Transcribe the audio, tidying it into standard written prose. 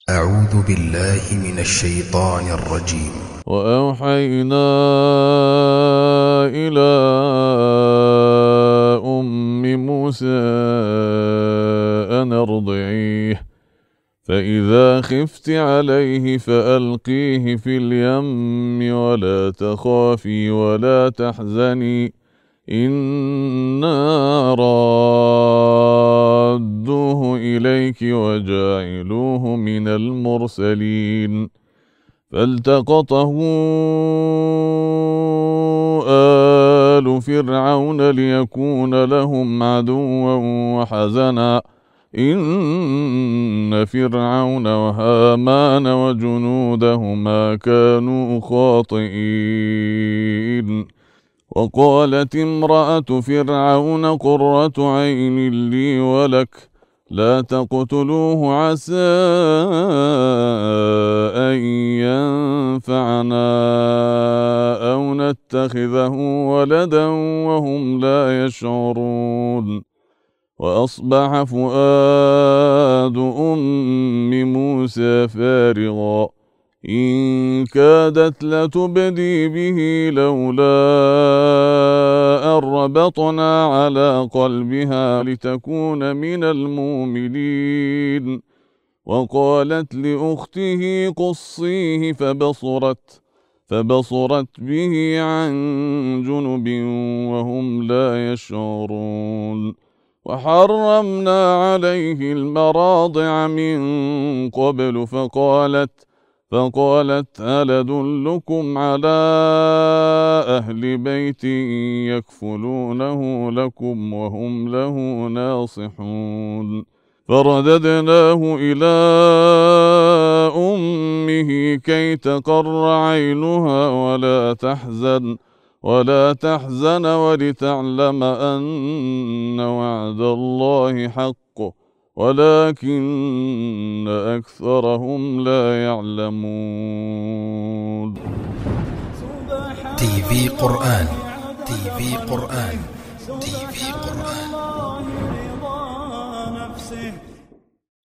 أعوذ بالله من الشيطان الرجيم. وأوحينا إلى أم موسى أن ارضعيه، فإذا خفت عليه فألقيه في اليم ولا تخافي ولا تحزني، إنا رادوه إليك وجاعلوه من المرسلين. فالتقطه آل فرعون ليكون لهم عدوا وحزنا، إن فرعون وهامان وجنودهما كانوا خاطئين. وقالت امرأة فرعون قرة عين لي ولك، لا تقتلوه عسى أن ينفعنا أو نتخذه ولدا وهم لا يشعرون. وأصبح فؤاد أم موسى فارغا إن كادت لتبدي به لولا أن ربطنا على قلبها لتكون من المؤمنين. وقالت لأخته قصيه فبصرت به عن جنب وهم لا يشعرون. وحرمنا عليه المراضع من قبل فقالت هل أدلكم على أهل بيت يكفلونه لكم وهم له ناصحون. فرددناه إلى أمه كي تقر عينها ولا تحزن ولتعلم أن وعد الله حق ولكن أكثرهم لا يعلمون. تي في قرآن